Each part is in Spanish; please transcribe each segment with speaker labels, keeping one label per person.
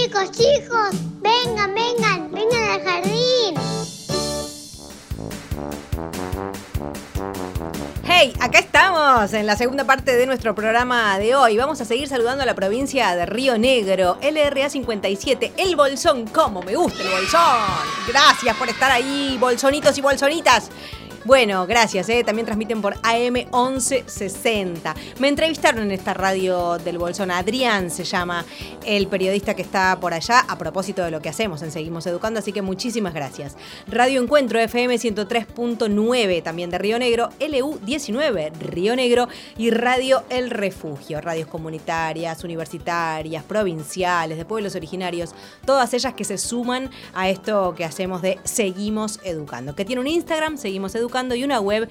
Speaker 1: Chicos, vengan al jardín.
Speaker 2: ¡Hey! Acá estamos en la segunda parte de nuestro programa de hoy. Vamos a seguir saludando a la provincia de Río Negro, LRA 57, El Bolsón. ¡Cómo me gusta el Bolsón! Gracias por estar ahí, bolsonitos y bolsonitas. Bueno, gracias, también transmiten por AM 1160. Me entrevistaron en esta radio del Bolsón. Adrián se llama el periodista que está por allá a propósito de lo que hacemos en Seguimos Educando, así que muchísimas gracias. Radio Encuentro FM 103.9 también de Río Negro, LU 19 Río Negro y Radio El Refugio, radios comunitarias, universitarias, provinciales, de pueblos originarios, todas ellas que se suman a esto que hacemos de Seguimos Educando, que tiene un Instagram, Seguimos Educando, y una web,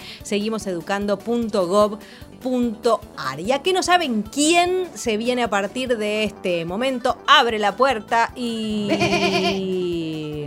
Speaker 2: seguimoseducando.gov.ar. Ya que no saben quién se viene a partir de este momento, abre la puerta y...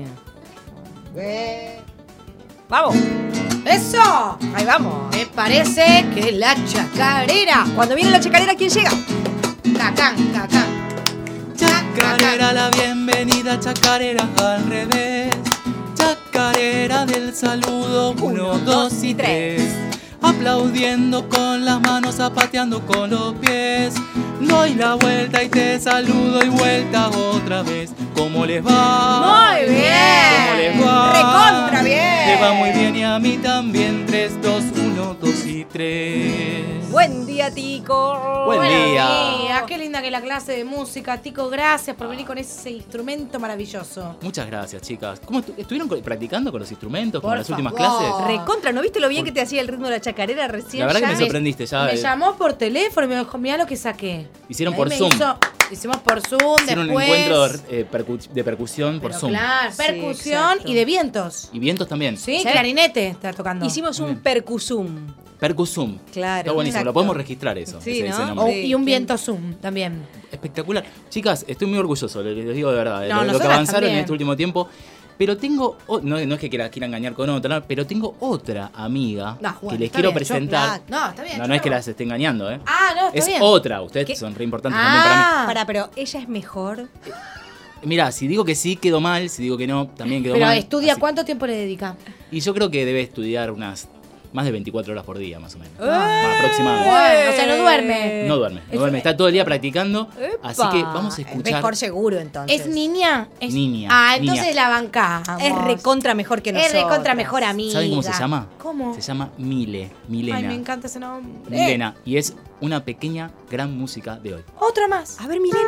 Speaker 2: ¡Vamos!
Speaker 3: ¡Eso!
Speaker 2: ¡Ahí vamos!
Speaker 3: Me parece que la chacarera.
Speaker 2: Cuando viene la chacarera, ¿quién llega?
Speaker 3: Cacán.
Speaker 4: Chacarera, la bienvenida, chacarera al revés. Chacarera del saludo, 1, 2 y 3. Aplaudiendo con las manos, zapateando con los pies. Doy la vuelta y te saludo y vuelta otra vez. ¿Cómo les va?
Speaker 2: ¡Muy bien!
Speaker 4: ¿Cómo les va?
Speaker 2: ¡Recontra bien!
Speaker 4: Les va muy bien y a mí también. 3, 2, 1, 2 y 3.
Speaker 2: Buen día, Tico.
Speaker 4: Buen día.
Speaker 3: Qué linda que la clase de música. Tico, gracias por venir con ese instrumento maravilloso.
Speaker 4: Muchas gracias, chicas. ¿Cómo estuvieron practicando con los instrumentos, con
Speaker 3: Por
Speaker 4: las últimas
Speaker 3: favor.
Speaker 4: clases?
Speaker 2: Recontra, ¿no viste lo bien que te hacía el ritmo de la chacarera recién?
Speaker 4: La verdad que
Speaker 2: ya?
Speaker 4: me sorprendiste ya.
Speaker 3: Me llamó por teléfono y me dijo, mirá lo que saqué.
Speaker 4: Hicieron
Speaker 3: Ahí
Speaker 4: por
Speaker 3: me
Speaker 4: Zoom.
Speaker 3: Hicimos por Zoom,
Speaker 4: Hicieron
Speaker 3: después...
Speaker 4: un encuentro de percusión por
Speaker 3: Pero
Speaker 4: Zoom.
Speaker 3: claro,
Speaker 2: Sí,
Speaker 3: percusión
Speaker 2: exacto.
Speaker 3: y de vientos.
Speaker 4: Y vientos también.
Speaker 3: Sí,
Speaker 2: ¿Sí?
Speaker 3: clarinete está tocando.
Speaker 2: Hicimos un percusum.
Speaker 4: Percusum.
Speaker 2: Claro.
Speaker 4: Está buenísimo.
Speaker 2: Exacto.
Speaker 4: Lo podemos registrar eso.
Speaker 2: Sí,
Speaker 4: ese
Speaker 2: ¿no?
Speaker 4: nombre.
Speaker 2: Sí.
Speaker 3: Y un viento Zoom también.
Speaker 4: Espectacular. Chicas, estoy muy orgulloso, les digo de verdad, de
Speaker 3: No,
Speaker 4: lo que
Speaker 3: nosotras
Speaker 4: avanzaron
Speaker 3: también.
Speaker 4: en este último tiempo. Pero tengo, no es que quiera engañar con otra, pero tengo otra amiga
Speaker 3: No, bueno,
Speaker 4: que les
Speaker 3: está
Speaker 4: quiero
Speaker 3: bien,
Speaker 4: presentar.
Speaker 3: No, está bien.
Speaker 4: No es que las esté engañando, ¿eh?
Speaker 3: Ah, no, está
Speaker 4: Es
Speaker 3: bien.
Speaker 4: otra. Ustedes
Speaker 2: ¿Qué?
Speaker 4: son re importantes también para mí.
Speaker 2: Pero ella es mejor.
Speaker 4: Mirá, si digo que sí, quedo mal. Si digo que no, también quedo
Speaker 3: Pero
Speaker 4: mal.
Speaker 3: estudia,
Speaker 4: Así-
Speaker 3: ¿cuánto tiempo le dedica?
Speaker 4: Y yo creo que debe estudiar más de 24 horas por día, más o menos.
Speaker 2: ¡Eh!
Speaker 4: Aproximadamente.
Speaker 3: Bueno, o sea, no duerme.
Speaker 4: No duerme. Está todo el día practicando.
Speaker 2: ¡Epa!
Speaker 4: Así que vamos a
Speaker 2: Es
Speaker 4: escuchar.
Speaker 2: mejor seguro, entonces.
Speaker 3: ¿Es niña?
Speaker 4: Niña,
Speaker 3: Ah, entonces
Speaker 4: niña.
Speaker 3: la bancamos.
Speaker 2: Es recontra mejor que nosotros.
Speaker 3: Es recontra mejor amiga.
Speaker 4: ¿Saben cómo se llama?
Speaker 3: ¿Cómo?
Speaker 4: Se llama Milena.
Speaker 3: Ay, me encanta ese nombre.
Speaker 4: Milena. Y es una pequeña, gran música de hoy.
Speaker 3: Otra más.
Speaker 2: A ver, Milena.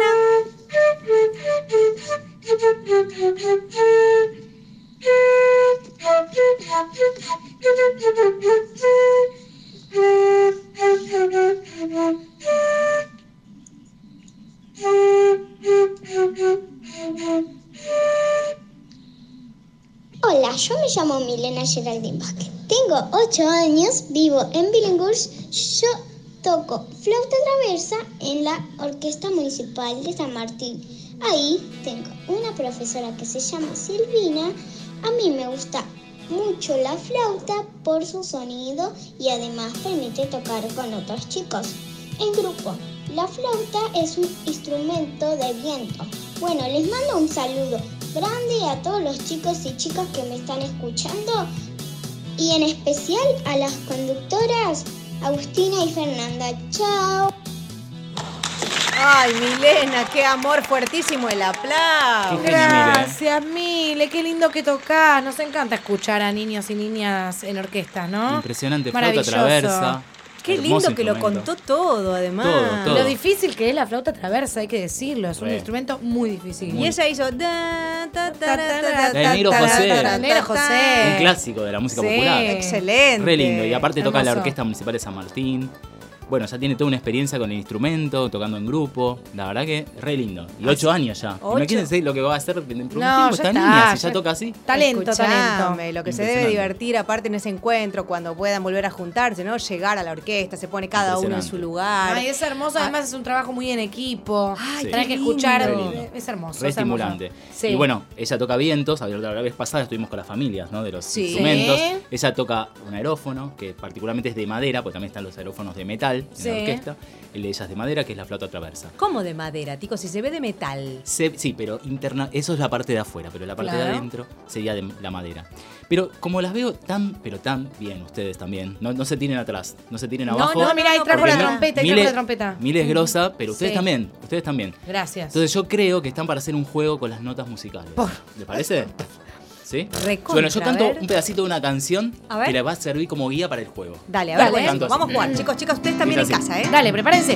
Speaker 1: Hola, yo me llamo Milena Geraldine Vázquez. Tengo 8 años, vivo en Billinghurst. Yo toco flauta traversa en la Orquesta Municipal de San Martín. Ahí tengo una profesora que se llama Silvina. A mí me gusta mucho la flauta por su sonido y además permite tocar con otros chicos en grupo. La flauta es un instrumento de viento. Bueno, les mando un saludo grande a todos los chicos y chicas que me están escuchando y en especial a las conductoras Agustina y Fernanda. Chao.
Speaker 2: Ay, Milena, qué amor fuertísimo el aplauso.
Speaker 4: Qué genial,
Speaker 3: Gracias, Mile. Qué lindo que tocás. Nos encanta escuchar a niños y niñas en orquesta, ¿no?
Speaker 4: Impresionante, flauta
Speaker 3: Maravilloso.
Speaker 4: traversa.
Speaker 2: Qué
Speaker 4: Hermoso
Speaker 2: lindo que lo
Speaker 4: instrumento.
Speaker 2: contó todo, además.
Speaker 4: Todo.
Speaker 3: Lo difícil que es la flauta traversa, hay que decirlo. Es un
Speaker 4: Re.
Speaker 3: instrumento muy difícil.
Speaker 2: Y ella hizo...
Speaker 4: La de Negro José.
Speaker 3: Negro José.
Speaker 4: Un clásico de la música
Speaker 3: Sí.
Speaker 4: popular.
Speaker 2: Excelente.
Speaker 4: Re lindo. Y aparte toca la
Speaker 3: Hermoso.
Speaker 4: Orquesta Municipal de San Martín. Bueno, ya tiene toda una experiencia con el instrumento, tocando en grupo. La verdad que re lindo. Y 8 años ya.
Speaker 2: 8.
Speaker 4: Imagínense lo que va a hacer dentro de un
Speaker 3: No,
Speaker 4: tiempo
Speaker 3: ya
Speaker 4: esta
Speaker 3: está,
Speaker 4: niña, si ya
Speaker 3: ya-
Speaker 4: toca así.
Speaker 3: Talento,
Speaker 2: Escuchame,
Speaker 3: talento.
Speaker 2: lo que se debe
Speaker 4: Impresionante.
Speaker 2: divertir aparte en ese encuentro cuando puedan volver a juntarse, ¿no? Llegar a la orquesta, se pone cada uno en su
Speaker 4: Impresionante.
Speaker 2: lugar.
Speaker 3: Ay, es hermoso, además es un trabajo muy en equipo.
Speaker 2: Ay,
Speaker 3: Tenés
Speaker 2: qué
Speaker 3: que escuchar,
Speaker 2: lindo.
Speaker 3: es hermoso.
Speaker 4: Re
Speaker 3: es hermoso.
Speaker 4: estimulante.
Speaker 3: Sí.
Speaker 4: Y bueno, ella toca vientos. La vez pasada estuvimos con las familias, ¿no? De los
Speaker 2: Sí.
Speaker 4: instrumentos.
Speaker 3: Sí.
Speaker 4: Ella toca un aerófono, que particularmente es de madera, porque también están los aerófonos de metal. metal en
Speaker 3: Sí.
Speaker 4: la orquesta. El de ella es de madera, que es la flauta traversa.
Speaker 2: ¿Cómo de madera, Tico? Si se ve de metal.
Speaker 4: Sí, pero interna, eso es la parte de afuera, pero la parte de
Speaker 3: Claro.
Speaker 4: adentro sería de la madera. Pero como las veo tan bien, ustedes también, no se tiren atrás, no se tiren abajo.
Speaker 3: No, mira, ahí trajo
Speaker 4: porque
Speaker 3: la trompeta,
Speaker 4: Mile es grosa, pero ustedes
Speaker 3: Sí.
Speaker 4: también, ustedes también.
Speaker 3: Gracias.
Speaker 4: Entonces yo creo que están para hacer un juego con las notas musicales. ¿Les parece? ¿Sí?
Speaker 2: Recontra,
Speaker 4: Bueno, yo
Speaker 2: a
Speaker 4: canto
Speaker 2: ver.
Speaker 4: un pedacito de una canción
Speaker 2: A ver.
Speaker 4: que les va a servir como guía para el juego.
Speaker 2: Dale, a ver,
Speaker 3: Dale,
Speaker 2: buenísimo.
Speaker 4: canto así.
Speaker 2: Vamos a jugar. Chicos, ustedes también en
Speaker 4: Dice así.
Speaker 2: casa, ¿eh?
Speaker 3: Dale, prepárense.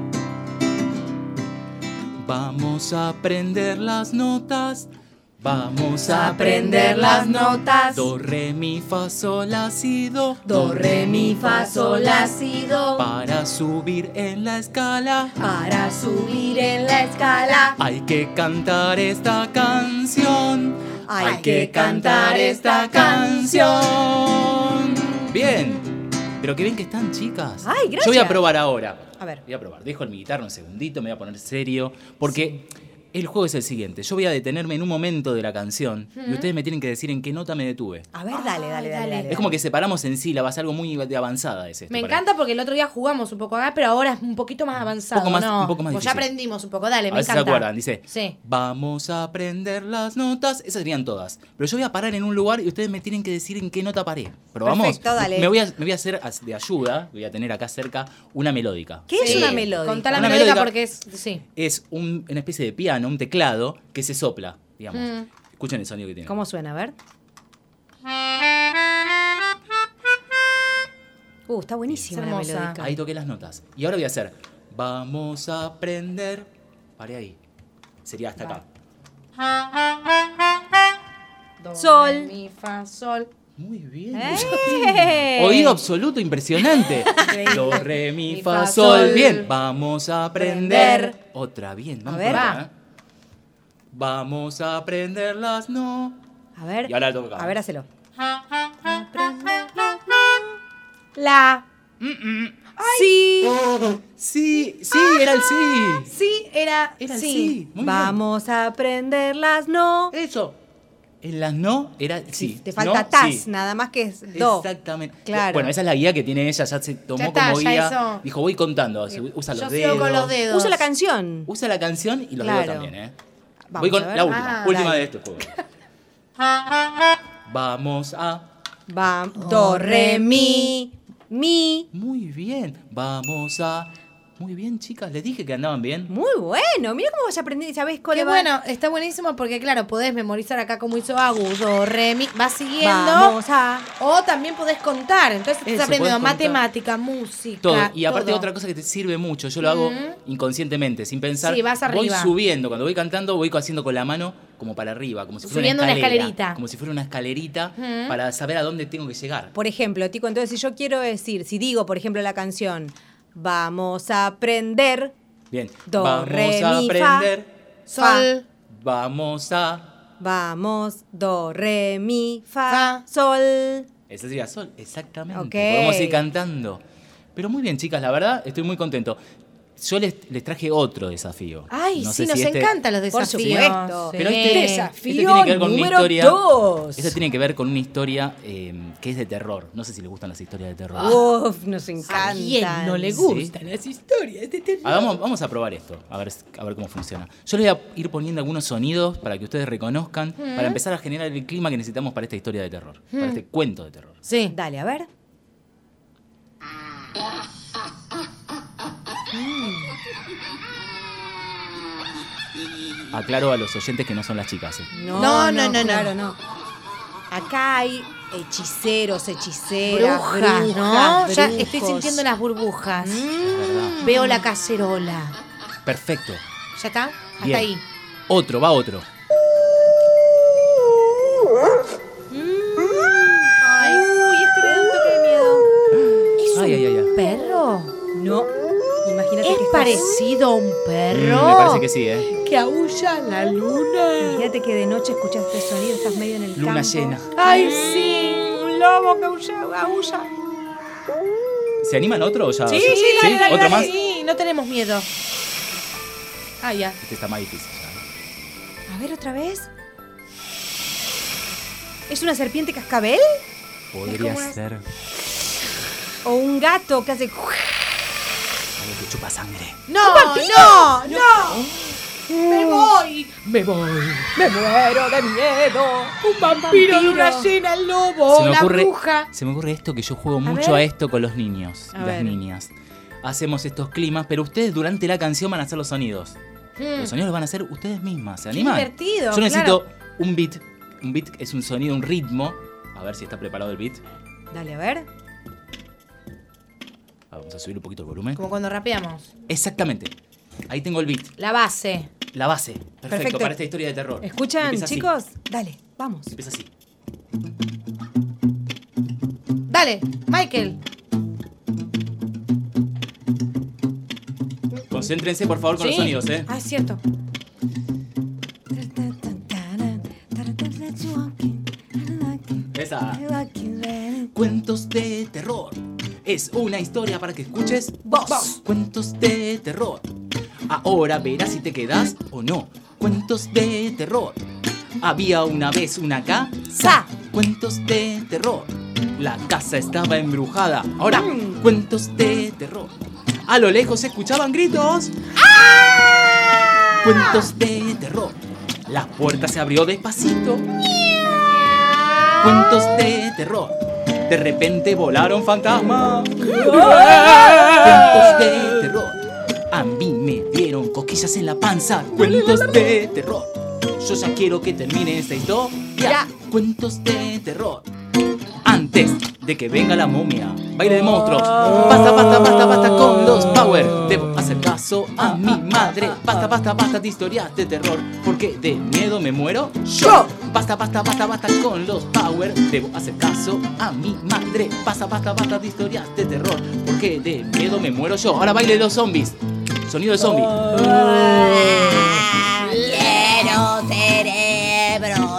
Speaker 4: Vamos a aprender las notas. Vamos
Speaker 3: a aprender las notas.
Speaker 4: Do, re, mi, fa, sol, la, si, do.
Speaker 3: Do, re, mi, fa, sol, la, si, do.
Speaker 4: Para subir en la escala
Speaker 3: Para subir en la escala
Speaker 4: hay que cantar esta canción.
Speaker 2: Hay
Speaker 3: que cantar esta
Speaker 4: canción. Bien. Pero que bien que están, chicas.
Speaker 2: Ay, gracias.
Speaker 4: Yo voy a probar ahora.
Speaker 2: A ver.
Speaker 4: Voy a probar. Dejo el mi guitarra un segundito, me voy a poner serio. Porque el juego es el siguiente. Yo voy a detenerme en un momento de la canción y ustedes me tienen que decir en qué nota me detuve.
Speaker 2: A ver, dale.
Speaker 3: dale.
Speaker 4: Es como que separamos en sílabas, algo muy de avanzada es esto.
Speaker 3: Me
Speaker 4: para-
Speaker 3: encanta porque el otro día jugamos un poco acá, pero ahora es un poquito más avanzado.
Speaker 4: Un poco más-
Speaker 3: ¿no?
Speaker 4: un poco más
Speaker 3: Pues ya
Speaker 4: difícil.
Speaker 3: aprendimos un poco, dale,
Speaker 4: A
Speaker 3: me
Speaker 4: ver si
Speaker 3: encanta.
Speaker 4: se acuerdan, dice,
Speaker 3: Sí.
Speaker 4: vamos a aprender las notas. Esas serían todas. Pero yo voy a parar en un lugar y ustedes me tienen que decir en qué nota paré. Pero
Speaker 2: Perfecto,
Speaker 4: vamos,
Speaker 2: dale.
Speaker 4: me voy a hacer de ayuda, voy a tener acá cerca una melódica.
Speaker 2: ¿Qué es
Speaker 3: Sí.
Speaker 2: una melódica?
Speaker 3: Contá la
Speaker 4: Una
Speaker 3: melódica
Speaker 4: melódica.
Speaker 3: porque es. Sí.
Speaker 4: Es una especie de piano, un teclado que se sopla, digamos. Escuchen el sonido que tiene.
Speaker 2: ¿Cómo suena? A ver. Está buenísima
Speaker 3: Es
Speaker 2: la
Speaker 3: hermosa.
Speaker 2: melódica.
Speaker 4: Ahí toqué las notas. Y ahora voy a hacer, vamos a aprender. Paré ahí. Sería hasta acá.
Speaker 3: Do,
Speaker 2: Sol.
Speaker 3: re, mi, fa, sol.
Speaker 4: Muy bien.
Speaker 2: ¡Eh!
Speaker 4: Oído absoluto, impresionante.
Speaker 3: Increíble.
Speaker 4: Do, re, mi,
Speaker 3: Mi,
Speaker 4: fa,
Speaker 3: fa,
Speaker 4: sol.
Speaker 3: sol.
Speaker 4: Bien, vamos a aprender.
Speaker 3: Aprender.
Speaker 4: Otra, bien. Vamos
Speaker 2: ver.
Speaker 4: por acá,
Speaker 3: Va.
Speaker 4: ¿eh? Vamos a aprender las no.
Speaker 2: A ver.
Speaker 4: Y ahora toco acá.
Speaker 2: A ver, hacelo.
Speaker 3: La.
Speaker 2: Sí.
Speaker 4: Sí, era el sí.
Speaker 3: Sí, era.
Speaker 4: Era el
Speaker 3: sí.
Speaker 4: sí. Muy
Speaker 2: Vamos a aprender las no.
Speaker 4: bien. Eso. En las no era sí.
Speaker 2: Te falta
Speaker 4: no,
Speaker 2: tas,
Speaker 4: sí.
Speaker 2: nada más que es do.
Speaker 4: Exactamente.
Speaker 2: Claro.
Speaker 4: Bueno, esa es la guía que tiene ella, ya se tomó
Speaker 3: Ya está,
Speaker 4: como
Speaker 3: ya
Speaker 4: guía.
Speaker 3: hizo.
Speaker 4: Dijo, voy contando, usa
Speaker 3: Yo
Speaker 4: los
Speaker 3: sigo
Speaker 4: dedos.
Speaker 3: con los dedos.
Speaker 2: Usa la canción.
Speaker 4: Usa la canción y los
Speaker 2: Claro.
Speaker 4: dedos también, ¿eh?
Speaker 2: Vamos
Speaker 4: Voy con
Speaker 2: a ver.
Speaker 4: la última,
Speaker 3: Ah,
Speaker 4: última
Speaker 2: dale.
Speaker 4: de este juego. Vamos a...
Speaker 2: Va, do, re, mi.
Speaker 4: Muy bien, vamos a... Muy bien, chicas, les dije que andaban bien.
Speaker 2: Muy bueno. Mira cómo vas a aprender y sabés cuál
Speaker 3: Qué
Speaker 2: va.
Speaker 3: bueno, está buenísimo porque, claro, podés memorizar acá como hizo Agus, do, re, mi, vas siguiendo.
Speaker 2: Vamos a.
Speaker 3: O también podés contar. Entonces
Speaker 4: Eso,
Speaker 3: estás aprendiendo
Speaker 4: podés contar.
Speaker 3: matemática, música.
Speaker 4: Todo. Y aparte
Speaker 3: todo.
Speaker 4: otra cosa que te sirve mucho, yo lo hago inconscientemente, sin pensar.
Speaker 3: Sí, vas
Speaker 4: Voy
Speaker 3: arriba.
Speaker 4: subiendo, cuando voy cantando voy haciendo con la mano como para arriba, como si fuera
Speaker 3: Subiendo
Speaker 4: una
Speaker 3: una
Speaker 4: escalera.
Speaker 3: escalerita.
Speaker 4: Como si fuera una escalerita para saber a dónde tengo que llegar.
Speaker 2: Por ejemplo, Tico, entonces si yo quiero decir, si digo, por ejemplo, la canción, vamos a aprender.
Speaker 4: Bien,
Speaker 2: Do,
Speaker 4: vamos
Speaker 2: re,
Speaker 4: a
Speaker 2: mi, fa.
Speaker 4: aprender.
Speaker 3: Sol.
Speaker 4: Vamos a...
Speaker 2: Vamos, do, re, mi, fa,
Speaker 3: Fa.
Speaker 2: sol.
Speaker 4: Ese sería sol, exactamente.
Speaker 2: Ok.
Speaker 4: Podemos ir cantando. Pero muy bien, chicas, la verdad, estoy muy contento. Yo les traje otro desafío.
Speaker 3: Ay,
Speaker 4: No
Speaker 3: sí,
Speaker 4: sé
Speaker 3: nos
Speaker 4: si este-
Speaker 3: encantan los
Speaker 2: Por
Speaker 3: desafíos.
Speaker 2: supuesto.
Speaker 3: Sí.
Speaker 4: Pero este
Speaker 2: Desafío
Speaker 4: tiene que ver con una
Speaker 2: número
Speaker 4: historia.
Speaker 2: 2.
Speaker 4: Este tiene que ver con una historia que es de terror. No sé si les gustan las historias de terror.
Speaker 2: Uf, nos encanta.
Speaker 3: ¿A quién no le gustan las historias de terror?
Speaker 4: Vamos a probar esto, a ver cómo funciona. Yo les voy a ir poniendo algunos sonidos para que ustedes reconozcan, para empezar a generar el clima que necesitamos para esta historia de terror, para este cuento de terror.
Speaker 3: Sí.
Speaker 2: Dale, a ver.
Speaker 4: Aclaro a los oyentes que no son las chicas.
Speaker 3: No.
Speaker 2: Claro, no. Acá hay hechiceros, hechiceras,
Speaker 3: Brujas, ¿no? Ya
Speaker 2: brujos.
Speaker 3: estoy sintiendo las burbujas.
Speaker 4: Es verdad.
Speaker 3: Veo la cacerola.
Speaker 4: Perfecto.
Speaker 3: ¿Ya está? Hasta
Speaker 4: Bien.
Speaker 3: ahí.
Speaker 4: Va otro.
Speaker 2: Uy, este me da un toque de miedo.
Speaker 4: Ay.
Speaker 3: ¿Perro?
Speaker 2: No. Imagínate
Speaker 3: ¿Es
Speaker 2: que estás-
Speaker 3: parecido a un perro?
Speaker 4: Me parece que sí, ¿eh?
Speaker 3: Que aúlla la luna.
Speaker 2: Imagínate que de noche escuchas este sonido, estás medio en el
Speaker 4: Luna
Speaker 2: campo.
Speaker 4: llena.
Speaker 3: Ay, sí.
Speaker 2: Un lobo que aúlla.
Speaker 4: ¿Se animan otro o ya?
Speaker 3: Sí, dale,
Speaker 4: ¿Otro
Speaker 3: dale.
Speaker 4: más?
Speaker 3: Sí, no tenemos miedo. Ah, ya.
Speaker 4: Este está más difícil ya.
Speaker 2: A ver, otra vez. ¿Es una serpiente cascabel?
Speaker 4: Podría
Speaker 3: como una-
Speaker 4: ser.
Speaker 2: ¿O un gato que hace...
Speaker 4: que chupa sangre.
Speaker 3: ¡No, no, no! ¡Me voy!
Speaker 4: Me voy.
Speaker 2: ¡Me muero de miedo!
Speaker 3: ¡Un vampiro de una llena, el lobo, la bruja!
Speaker 4: Se me ocurre esto que yo juego
Speaker 3: A
Speaker 4: mucho
Speaker 3: ver.
Speaker 4: a esto con los niños y
Speaker 3: A
Speaker 4: las
Speaker 3: ver.
Speaker 4: niñas. Hacemos estos climas, pero ustedes durante la canción van a hacer los sonidos. Los sonidos los van a hacer ustedes mismas. ¿Se animan?
Speaker 3: divertido,
Speaker 4: Yo necesito
Speaker 3: claro.
Speaker 4: un beat. Un beat es un sonido, un ritmo. A ver si está preparado el beat.
Speaker 2: Dale, a ver.
Speaker 4: Vamos a subir un poquito el volumen.
Speaker 3: Como cuando rapeamos.
Speaker 4: Exactamente. Ahí tengo el beat.
Speaker 3: La base.
Speaker 4: La base. Perfecto,
Speaker 2: Perfecto.
Speaker 4: para esta historia de terror.
Speaker 2: ¿Escuchan,
Speaker 4: Empieza así.
Speaker 2: chicos? Dale, vamos.
Speaker 4: Empieza así.
Speaker 3: Dale, Michael.
Speaker 4: Concéntrense, por favor, con los sonidos, ¿eh?
Speaker 3: Ah, es cierto.
Speaker 4: Esa. Cuentos de terror. Es una historia para que escuches
Speaker 2: Vos.
Speaker 4: Cuentos de terror. Ahora verás si te quedas o no. Cuentos de terror. Había una vez una casa. Cuentos de terror. La casa estaba embrujada. Ahora, cuentos de terror. A lo lejos se escuchaban gritos. Cuentos de terror. La puerta se abrió despacito. Cuentos de terror. De repente volaron fantasmas. Cuentos de terror. A mí me dieron cosquillas en la panza. Cuentos de terror. Yo ya quiero que termine esta historia. Cuentos de terror. Antes de que venga la momia, baile de monstruos. Basta, basta, basta, basta con los power. Debo hacer caso a mi madre. Basta, basta, basta de historias de terror, porque de miedo me muero yo. Basta, basta, basta, basta con los power. Debo hacer caso a mi madre. Basta, basta, basta de historias de terror, porque de miedo me muero yo. Ahora baile los zombies. Sonido de zombie.
Speaker 1: Quiero cerebro.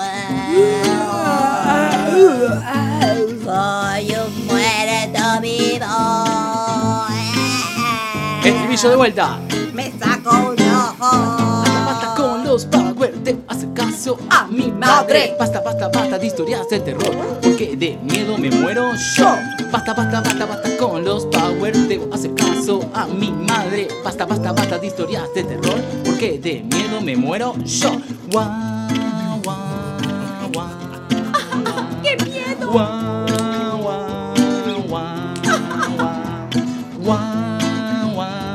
Speaker 1: Soy un muerto vivo.
Speaker 4: Estribillo de vuelta.
Speaker 1: Me saco un ojo.
Speaker 4: Basta, basta con los power, debo hacer caso a mi madre. Basta, basta, basta de historias de terror, porque de miedo me muero yo. Basta, basta, basta, basta con los power, debo hacer caso a mi madre. Basta, basta, basta de historias de terror, porque de miedo me muero yo. Guau, guau, guau.
Speaker 2: ¡Qué miedo!
Speaker 4: Guau, guau, guau, guau. Guau,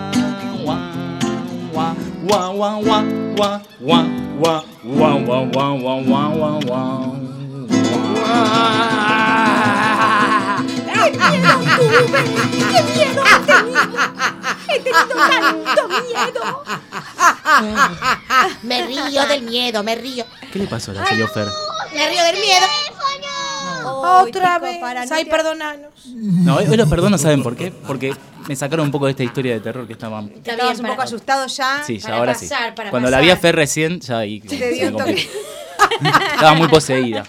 Speaker 4: guau, guau, guau, guau, guau, guau, guau, guau, guau, guau, guau, guau.
Speaker 2: ¡He tenido tanto miedo!
Speaker 3: Me río del miedo, me río.
Speaker 4: ¿Qué le pasó a la señora Fer?
Speaker 3: Me río del miedo. Otra vez. Ay, perdonanos.
Speaker 4: No, hoy los perdono, ¿saben por qué? Porque me sacaron un poco de esta historia de terror que estaban.
Speaker 2: Estabas un poco asustado ya.
Speaker 4: Sí, ya
Speaker 3: para
Speaker 4: ahora
Speaker 3: pasar,
Speaker 4: sí.
Speaker 3: para
Speaker 4: Cuando la
Speaker 3: pasar.
Speaker 4: vi a Fer recién, ya ahí
Speaker 2: Te
Speaker 4: se
Speaker 2: dio
Speaker 4: me
Speaker 2: un toque.
Speaker 4: complicó. Estaba muy poseída.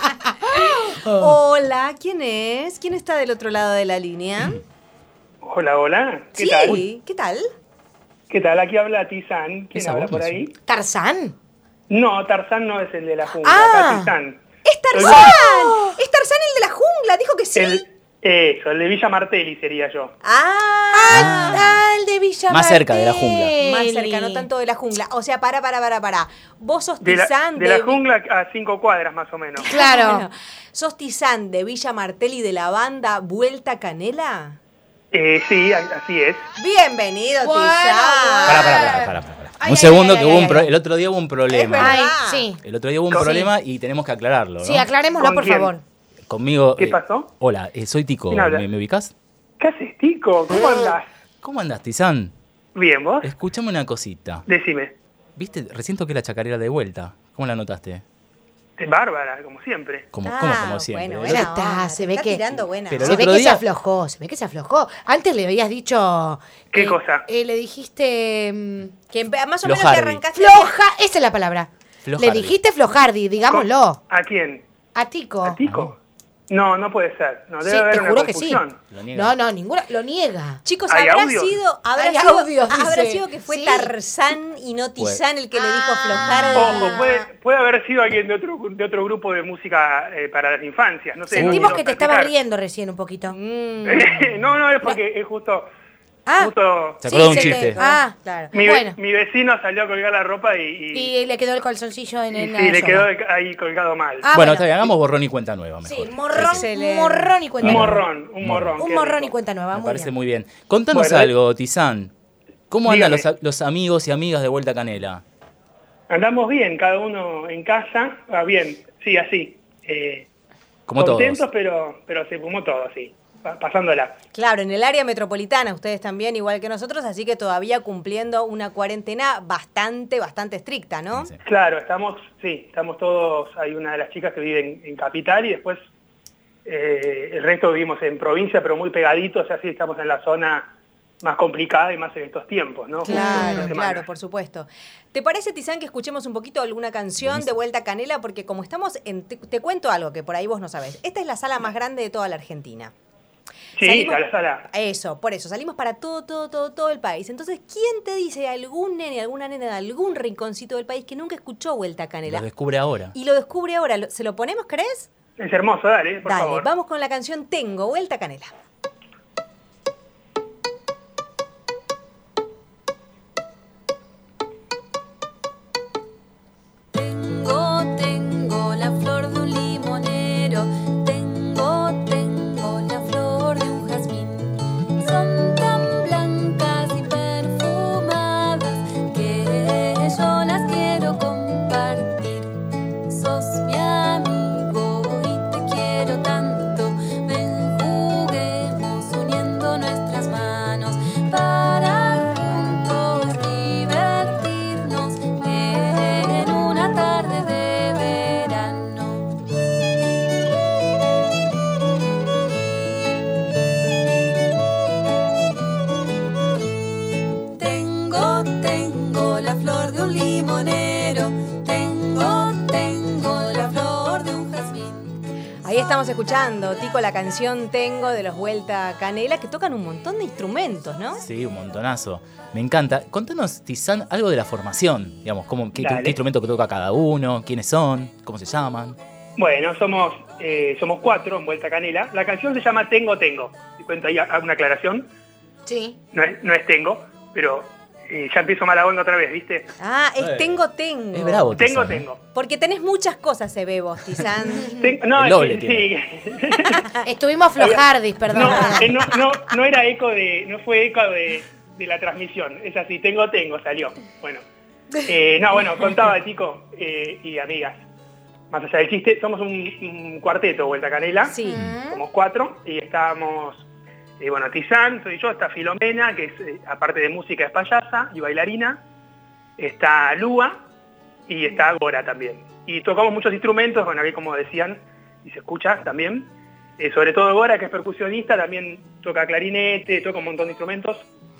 Speaker 2: Hola, ¿quién es? ¿Quién está del otro lado de la línea?
Speaker 5: Hola, hola. ¿Qué
Speaker 2: Sí,
Speaker 5: tal?
Speaker 2: ¿qué tal?
Speaker 5: ¿Qué tal? Aquí habla Tizán. ¿Quién
Speaker 4: Esa
Speaker 5: habla
Speaker 4: voz
Speaker 5: por
Speaker 4: me
Speaker 5: ahí?
Speaker 3: ¿Tarzán?
Speaker 5: No, Tarzán no es el de la jungla.
Speaker 3: Ah.
Speaker 5: Acá Tizán.
Speaker 2: ¡Es Tarzán! ¡Es Tarzán el de la jungla! Dijo que sí.
Speaker 5: El de Villa Martelli sería yo.
Speaker 3: El de Villa
Speaker 4: Más cerca de la jungla.
Speaker 2: Más cerca, no tanto de la jungla. O sea, para. Vos sos
Speaker 5: De
Speaker 2: Tizán
Speaker 5: la jungla a 5 cuadras más o menos.
Speaker 3: Claro.
Speaker 2: Bueno, ¿sos Tizán de Villa Martelli de la banda Vuelta Canela?
Speaker 5: Sí, así es.
Speaker 2: Bienvenido,
Speaker 3: Bueno,
Speaker 2: Tizán.
Speaker 4: Para.
Speaker 3: Ay,
Speaker 4: Un
Speaker 3: ay,
Speaker 4: segundo,
Speaker 3: ay,
Speaker 4: que
Speaker 3: ay,
Speaker 4: hubo un
Speaker 3: ay,
Speaker 4: pro-
Speaker 3: ay.
Speaker 4: el otro día hubo un problema.
Speaker 2: verdad.
Speaker 3: Ay, sí.
Speaker 4: El otro día hubo un
Speaker 5: Sí.
Speaker 4: problema y tenemos que aclararlo, ¿no?
Speaker 3: Sí, aclarémoslo,
Speaker 5: ¿Con
Speaker 3: por
Speaker 5: quién?
Speaker 3: favor.
Speaker 4: Conmigo.
Speaker 5: ¿Qué pasó?
Speaker 4: Hola, soy Tico.
Speaker 5: ¿Quién habla?
Speaker 4: ¿Me ubicás?
Speaker 5: ¿Qué haces, Tico? ¿Cómo andás?
Speaker 4: ¿Cómo andás, Tizán?
Speaker 5: Bien, ¿vos?
Speaker 4: Escuchame una cosita.
Speaker 5: Decime.
Speaker 4: ¿Viste? Recién toqué la chacarera de vuelta. ¿Cómo la notaste?
Speaker 5: Bárbara, como siempre.
Speaker 4: Como siempre.
Speaker 2: Bueno,
Speaker 4: El
Speaker 3: Pero
Speaker 4: otro-
Speaker 3: está, se ve
Speaker 2: está
Speaker 3: que-
Speaker 2: tirando buena.
Speaker 4: Pero el
Speaker 3: Se ve
Speaker 4: otro
Speaker 3: que
Speaker 4: día-
Speaker 3: se aflojó. Antes le habías dicho...
Speaker 5: ¿Qué cosa?
Speaker 3: Le dijiste...
Speaker 2: Que más o menos te
Speaker 4: Flojardi.
Speaker 2: arrancaste.
Speaker 3: floja, esa es la palabra.
Speaker 4: Flojardi.
Speaker 3: Le dijiste flojardi, digámoslo.
Speaker 5: ¿A quién?
Speaker 3: A Tico.
Speaker 5: ¿A Tico? No, no puede ser. No, debe
Speaker 3: Sí,
Speaker 5: haber
Speaker 3: te
Speaker 5: una
Speaker 3: juro que sí.
Speaker 5: confusión.
Speaker 4: Lo niega.
Speaker 3: No, ninguna, lo niega.
Speaker 2: Chicos,
Speaker 5: ¿Hay
Speaker 2: habrá
Speaker 5: audios?
Speaker 2: sido,
Speaker 3: Hay audios,
Speaker 2: habrá
Speaker 3: dice.
Speaker 2: sido que fue
Speaker 3: Sí.
Speaker 2: Tarzán y no Tizán el que le dijo Flojardi.
Speaker 5: Ojo, puede haber sido alguien de otro grupo de música para las infancias. No sé.
Speaker 3: Sentimos
Speaker 5: no
Speaker 3: que te
Speaker 5: quiero
Speaker 3: estabas
Speaker 5: practicar.
Speaker 3: riendo recién un poquito.
Speaker 5: No, es porque es justo
Speaker 3: Ah,
Speaker 5: Justo
Speaker 4: Se acordó de un
Speaker 3: se
Speaker 4: chiste.
Speaker 2: Claro.
Speaker 5: mi vecino salió a colgar la ropa
Speaker 3: Y le quedó el calzoncillo en el.
Speaker 5: sí, le quedó ahí colgado mal.
Speaker 4: Bueno, está bien, hagamos borrón y cuenta nueva mejor.
Speaker 3: Sí, morrón,
Speaker 2: Excelente.
Speaker 3: morrón y cuenta
Speaker 5: Un
Speaker 3: nueva.
Speaker 5: morrón, un morrón.
Speaker 3: Un
Speaker 5: qué
Speaker 3: morrón
Speaker 5: rico.
Speaker 3: y cuenta nueva.
Speaker 4: Me
Speaker 3: Muy
Speaker 4: parece
Speaker 3: bien.
Speaker 4: muy bien. Contanos
Speaker 5: Bueno,
Speaker 4: algo, Tizán. ¿Cómo andan
Speaker 5: dígame.
Speaker 4: los amigos y amigas de Vuelta Canela?
Speaker 5: Andamos bien, cada uno en casa. Bien, sí, así.
Speaker 4: Como
Speaker 5: Contentos,
Speaker 4: todos.
Speaker 5: pero se fumó todo, sí. Pasándola.
Speaker 2: Claro, en el área metropolitana ustedes también, igual que nosotros, así que todavía cumpliendo una cuarentena bastante estricta, ¿no?
Speaker 4: Sí.
Speaker 5: Claro, estamos todos, hay una de las chicas que vive en Capital y después el resto vivimos en provincia, pero muy pegaditos, así estamos en la zona más complicada y más en estos tiempos, ¿no? Justo esta
Speaker 2: Claro,
Speaker 5: semana.
Speaker 2: claro, por supuesto. ¿Te parece, Tizán, que escuchemos un poquito alguna canción de Vuelta a Canela? Porque como estamos en... Te cuento algo que por ahí vos no sabés. Esta es la sala más grande de toda la Argentina.
Speaker 5: Sí,
Speaker 2: Salimos-
Speaker 5: a la sala.
Speaker 2: Eso, por eso, salimos para todo el país. Entonces, ¿quién te dice algún nene, alguna nena de algún rinconcito del país que nunca escuchó Vuelta a Canela?
Speaker 4: Lo descubre ahora.
Speaker 2: Y lo descubre ahora. ¿Se lo ponemos, crees?
Speaker 5: Es hermoso, dale, por
Speaker 2: Dale,
Speaker 5: favor.
Speaker 2: vamos con la canción Tengo, Vuelta a Canela.
Speaker 6: Tengo la flor de un limonero, tengo la flor de un jazmín. Son tan blancas y perfumadas que yo las quiero compartir. Sos mi amigo y te quiero tanto. Ven, juguemos uniendo nuestras manos para juntos divertirnos en una tarde de verano. Tengo la flor de un limonero, tengo la flor de un jazmín.
Speaker 2: Ahí estamos escuchando, Tico, la canción Tengo de los Vuelta a Canela, que tocan un montón de instrumentos, ¿no?
Speaker 4: Sí, un montonazo. Me encanta. Contanos, Tizán, algo de la formación. Digamos, qué
Speaker 5: Dale.
Speaker 4: instrumento que toca cada uno, quiénes son, cómo se llaman.
Speaker 5: Bueno, somos 4 en Vuelta a Canela. La canción se llama Tengo. Te cuento ahí, hago una aclaración.
Speaker 3: Sí.
Speaker 5: No es Tengo, pero ya empiezo mala onda otra vez, ¿viste?
Speaker 2: Ah, es Tengo.
Speaker 4: Es bravo, Tizán.
Speaker 5: Tengo.
Speaker 2: Porque tenés muchas cosas, se ve vos, Tizán.
Speaker 5: No,
Speaker 4: El doble
Speaker 5: sí.
Speaker 3: Estuvimos flojardis, perdón.
Speaker 5: No era eco no fue eco de la transmisión. Es así, tengo, salió. Bueno. Contaba, chico y amigas. Más allá del chiste, somos un cuarteto, Vuelta a Canela.
Speaker 2: Sí.
Speaker 5: Somos 4 y estábamos, Tizán, soy yo, está Filomena, que es, aparte de música, es payasa y bailarina. Está Lua y está Gora también. Y tocamos muchos instrumentos, ahí como decían, y se escucha también. Sobre todo Gora, que es percusionista, también toca clarinete, toca un montón de instrumentos.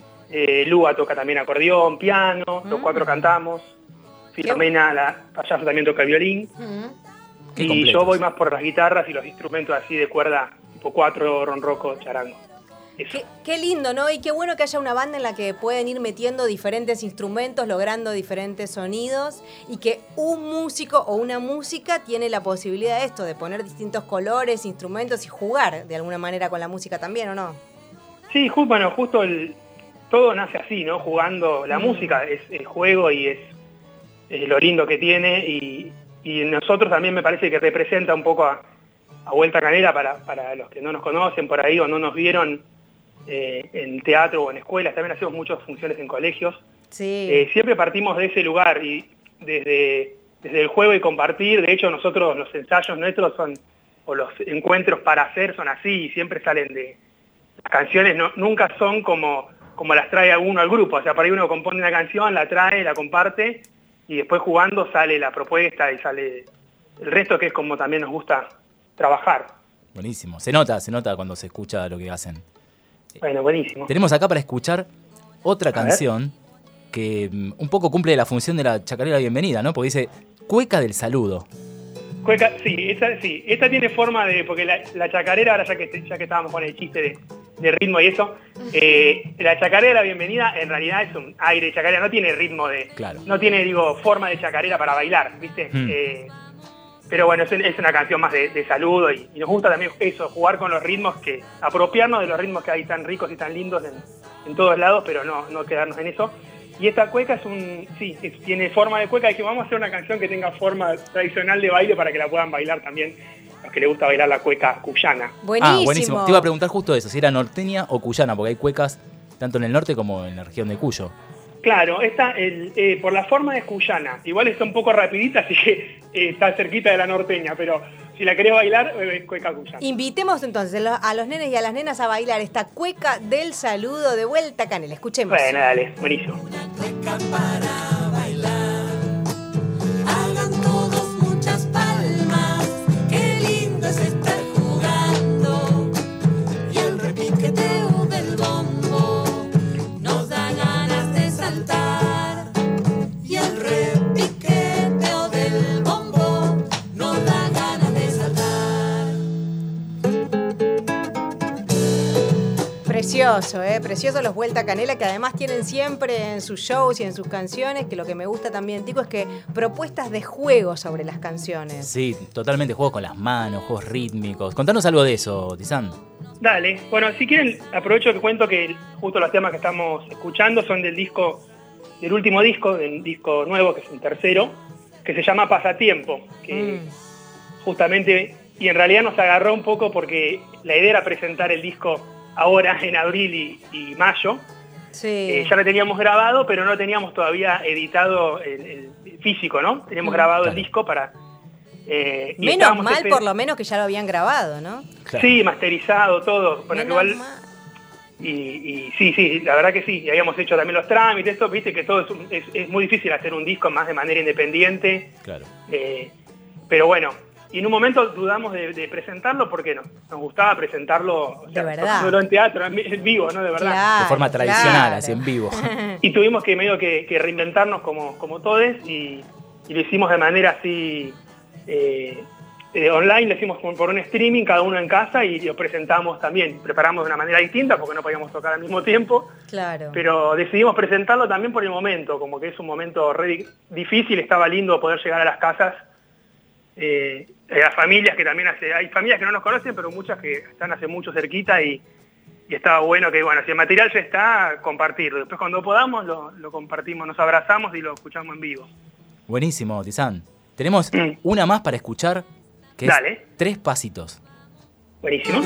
Speaker 5: Lua toca también acordeón, piano, los 4 cantamos. Filomena, la payasa, también toca el violín.
Speaker 4: Qué
Speaker 5: Y
Speaker 4: completos.
Speaker 5: yo voy más por las guitarras y los instrumentos así de cuerda, tipo 4, ronroco, charango. Eso.
Speaker 2: Qué lindo, ¿no? Y qué bueno que haya una banda en la que pueden ir metiendo diferentes instrumentos, logrando diferentes sonidos, y que un músico o una música tiene la posibilidad de esto, de poner distintos colores, instrumentos y jugar de alguna manera con la música también, ¿o no?
Speaker 5: Sí, justo todo nace así, ¿no? Jugando. La música es el juego y es lo lindo que tiene, y nosotros también me parece que representa un poco a Vuelta a Canela para los que no nos conocen por ahí o no nos vieron en teatro o en escuelas. También hacemos muchas funciones en colegios.
Speaker 2: Sí.
Speaker 5: Siempre partimos de ese lugar y desde el juego y compartir. De hecho, nosotros los ensayos nuestros o los encuentros para hacer son así, y siempre salen de... Las canciones nunca son como las trae uno al grupo. O sea, por ahí uno compone una canción, la trae, la comparte, y después jugando sale la propuesta y sale el resto, que es como también nos gusta trabajar.
Speaker 4: Buenísimo. Se nota cuando se escucha lo que hacen.
Speaker 5: Bueno, buenísimo.
Speaker 4: Tenemos acá para escuchar otra
Speaker 5: ver.
Speaker 4: canción que un poco cumple la función de la chacarera bienvenida, ¿no? Porque dice Cueca del Saludo.
Speaker 5: Cueca, sí. Esta tiene forma de... Porque la chacarera, ahora ya que estábamos con el chiste de ritmo y eso, la chacarera, la bienvenida, en realidad es un aire de chacarera, no tiene ritmo
Speaker 4: Claro.
Speaker 5: no tiene, forma de chacarera para bailar, ¿viste? Pero bueno, es una canción más de saludo y nos gusta también eso, jugar con los ritmos, apropiarnos de los ritmos que hay tan ricos y tan lindos en todos lados, pero no quedarnos en eso. Y esta cueca tiene forma de cueca. Dije, vamos a hacer una canción que tenga forma tradicional de baile para que la puedan bailar también los que les gusta bailar la cueca cuyana.
Speaker 2: Buenísimo.
Speaker 4: Buenísimo. Te iba a preguntar justo eso, si era norteña o cuyana, porque hay cuecas tanto en el norte como en la región de Cuyo.
Speaker 5: Claro, esta por la forma de cuyana. Igual está un poco rapidita, así que está cerquita de la norteña, pero si la querés bailar, es cueca cuyana.
Speaker 2: Invitemos entonces a los nenes y a las nenas a bailar esta cueca del saludo de Vuelta Canela. Escuchemos.
Speaker 5: Bueno, dale, buenísimo.
Speaker 6: Una cueca para bailar. Hagan todos muchas palmas. Qué lindo es estar jugando. Y el repiqueteo del bombo nos da ganas de saltar. Y el repiqueteo del bombo nos da ganas de saltar.
Speaker 2: Precioso, precioso los Vuelta Canela, que además tienen siempre en sus shows y en sus canciones, que lo que me gusta también, Tico, es que propuestas de juego sobre las canciones.
Speaker 4: Sí, totalmente, juegos con las manos, juegos rítmicos. Contanos algo de eso, Tizán.
Speaker 5: Dale, bueno, si quieren, aprovecho que cuento que justo los temas que estamos escuchando son del último disco, del disco nuevo, que es un tercero, que se llama Pasatiempo, que justamente, y en realidad nos agarró un poco porque la idea era presentar el disco ahora en abril y mayo.
Speaker 2: Sí.
Speaker 5: Ya lo teníamos grabado, pero no teníamos todavía editado el físico, ¿no? Teníamos grabado el disco para...
Speaker 2: Menos mal, por lo menos, que ya lo habían grabado, ¿no?
Speaker 4: Claro.
Speaker 5: Sí, masterizado, todo. Bueno,
Speaker 2: Menos
Speaker 5: igual...
Speaker 2: mal.
Speaker 5: Y sí, la verdad que sí. Y habíamos hecho también los trámites, esto, viste que todo es muy difícil hacer un disco más de manera independiente.
Speaker 4: Claro.
Speaker 5: Pero bueno, y en un momento dudamos de presentarlo porque nos gustaba presentarlo,
Speaker 2: De verdad.
Speaker 5: solo en teatro, en vivo, ¿no? De verdad.
Speaker 2: Claro,
Speaker 4: De forma tradicional,
Speaker 2: claro.
Speaker 4: así en vivo.
Speaker 5: Y tuvimos que medio que reinventarnos como todos y lo hicimos de manera así online, lo hicimos por un streaming, cada uno en casa, y lo presentamos también. Preparamos de una manera distinta porque no podíamos tocar al mismo tiempo,
Speaker 2: Claro.
Speaker 5: pero decidimos presentarlo también por el momento, como que es un momento re difícil, estaba lindo poder llegar a las casas. A las familias que también hay familias que no nos conocen, pero muchas que están hace mucho cerquita y estaba bueno que, bueno, si el material ya está, compartirlo. Después cuando podamos lo compartimos, nos abrazamos y lo escuchamos en vivo.
Speaker 4: Buenísimo, Tizán. Tenemos una más para escuchar, que
Speaker 5: Dale.
Speaker 4: es 3 pasitos.
Speaker 5: Buenísimo.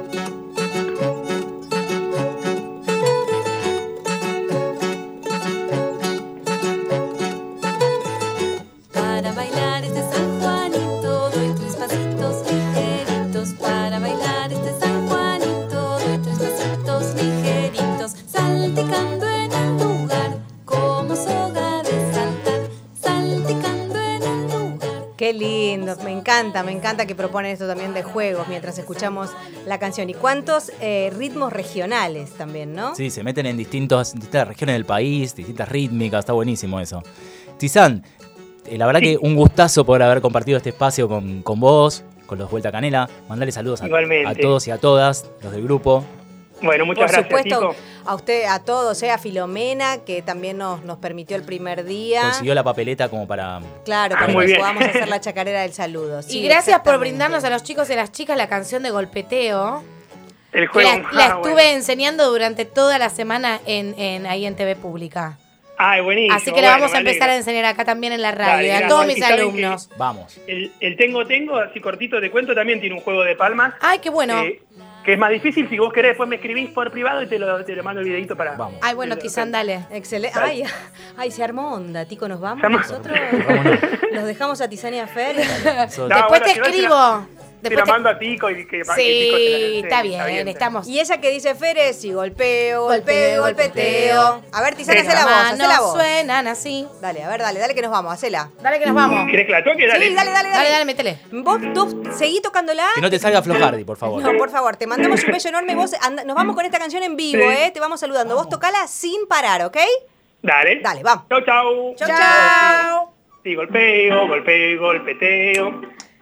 Speaker 6: Para bailar este San Juanito, doy 3 pasitos ligeritos. Para bailar este San Juanito, doy 3 pasitos ligeritos. Salticando en el lugar, como soga de saltar. Salticando en el lugar.
Speaker 2: Qué lindo, me encanta que proponen esto también de juegos mientras escuchamos la canción. Y cuántos ritmos regionales también, ¿no?
Speaker 4: Sí, se meten en distintas regiones del país, distintas rítmicas, está buenísimo eso. Tizán, la verdad que un gustazo poder haber compartido este espacio con vos, con los Vuelta Canela. Mandale saludos a todos y a todas, los del grupo.
Speaker 5: Bueno, muchas
Speaker 2: Por
Speaker 5: gracias,
Speaker 2: supuesto,
Speaker 5: Tico.
Speaker 2: a usted, a todos, a Filomena, que también nos permitió el primer día.
Speaker 4: Consiguió la papeleta como para...
Speaker 2: Claro, para
Speaker 5: muy
Speaker 2: que
Speaker 5: bien.
Speaker 2: podamos hacer la chacarera del saludo. Sí,
Speaker 3: y gracias por
Speaker 2: exactamente.
Speaker 3: brindarnos a los chicos y a las chicas la canción de Golpeteo.
Speaker 5: El
Speaker 3: Que
Speaker 5: juego.
Speaker 3: la estuve
Speaker 5: Bueno.
Speaker 3: enseñando durante toda la semana ahí en TV Pública.
Speaker 5: Ay, buenísimo.
Speaker 3: Así que la
Speaker 5: bueno,
Speaker 3: vamos a
Speaker 5: me
Speaker 3: empezar a
Speaker 5: alegro.
Speaker 3: enseñar acá también en la radio,
Speaker 5: Dale,
Speaker 3: y a
Speaker 5: gracias.
Speaker 3: todos
Speaker 5: ¿Y
Speaker 3: mis
Speaker 5: saben
Speaker 3: alumnos.
Speaker 4: Vamos.
Speaker 5: El tengo, así cortito te cuento, también tiene un juego de palmas.
Speaker 3: Ay, qué bueno.
Speaker 5: Que es más difícil, si vos querés después me escribís por privado y te lo mando el videito para...
Speaker 4: Vamos.
Speaker 3: Ay, bueno, Tizán, dale.
Speaker 2: Excelente.
Speaker 5: Dale.
Speaker 2: Ay, se armó onda, Tico, ¿nos vamos
Speaker 5: Se armó.
Speaker 2: nosotros?
Speaker 4: Vámonos.
Speaker 2: Los dejamos a Tizán y a Fer.
Speaker 4: Nosotros-
Speaker 5: No,
Speaker 3: Después
Speaker 5: bueno,
Speaker 3: te
Speaker 5: si no,
Speaker 3: escribo.
Speaker 5: Te
Speaker 3: Después
Speaker 5: lo
Speaker 3: te-
Speaker 5: mando a Tico y que Tico
Speaker 3: Sí, está bien, estamos.
Speaker 2: Y ella que dice Fer es y golpeo,
Speaker 3: Golpeo,
Speaker 2: golpeteo. A ver, Tizán,
Speaker 5: Venga.
Speaker 2: hacé la voz, hacé la
Speaker 3: Manos
Speaker 2: voz.
Speaker 3: suenan así.
Speaker 2: Dale, a ver, dale que nos vamos, hacela.
Speaker 3: Dale que nos vamos.
Speaker 5: ¿Querés que la toque? Dale.
Speaker 2: Sí, dale.
Speaker 3: Dale, métele.
Speaker 2: Vos seguí tocándola.
Speaker 4: Que no te salga Flojardi, por favor.
Speaker 2: No, por favor, te mandamos un beso enorme. Vos nos vamos con esta canción en vivo,
Speaker 5: Sí.
Speaker 2: Te vamos saludando. Vos tocala sin parar, ¿ok?
Speaker 5: Dale.
Speaker 2: Dale, vamos.
Speaker 5: Chau, chau.
Speaker 2: Chau, chau.
Speaker 5: Sí, golpeo, golpeteo.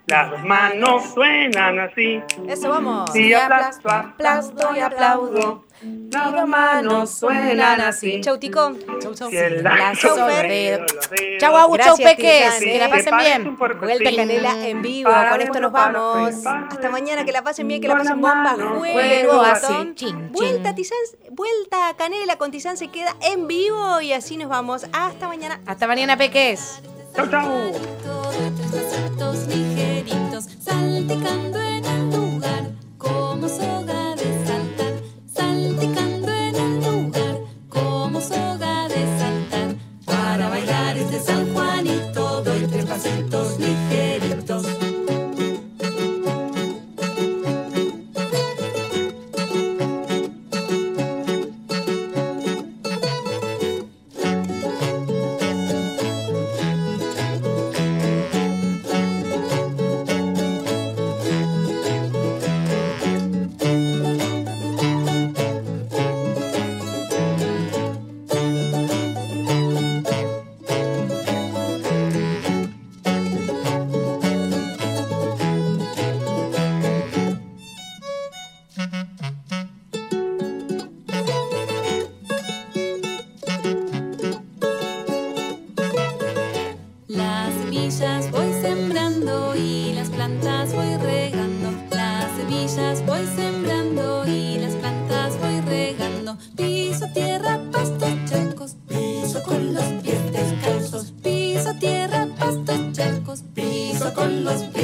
Speaker 5: Las dos manos suenan así.
Speaker 2: Eso, vamos.
Speaker 5: Si aplasto, aplasto y aplaudo. Las dos manos suenan así.
Speaker 2: Chau, Tico. Chau, chau.
Speaker 5: Si el
Speaker 3: Chau,
Speaker 5: lazo
Speaker 3: Fer.
Speaker 5: unido los dedos.
Speaker 3: Chau, Agu, chau,
Speaker 2: Gracias,
Speaker 3: Peques.
Speaker 2: Tizán,
Speaker 3: Que la pasen bien.
Speaker 2: Vuelta Canela en vivo. Con esto nos vamos. Hasta mañana. Que la pasen bien, que la pasen bomba. Juego
Speaker 3: así.
Speaker 2: así.
Speaker 3: Chin,
Speaker 2: Vuelta
Speaker 3: chin.
Speaker 2: Tizán. Vuelta Canela con Tizán se queda en vivo. Y así nos vamos. Hasta mañana.
Speaker 3: Hasta mañana, Peques.
Speaker 5: Chau, chau.
Speaker 6: Todo en tres pasitos ligeritos, salticando en el lugar, como soga de saltar, salticando en el lugar, como soga de saltar. Para bailar este San Juanito, doy tres pasitos ligeritos. Las semillas voy sembrando y las plantas voy regando. Las semillas voy sembrando y las plantas voy regando. Piso tierra, pastos charcos, piso con los pies descalzos. Piso tierra, pastos charcos, piso con los pies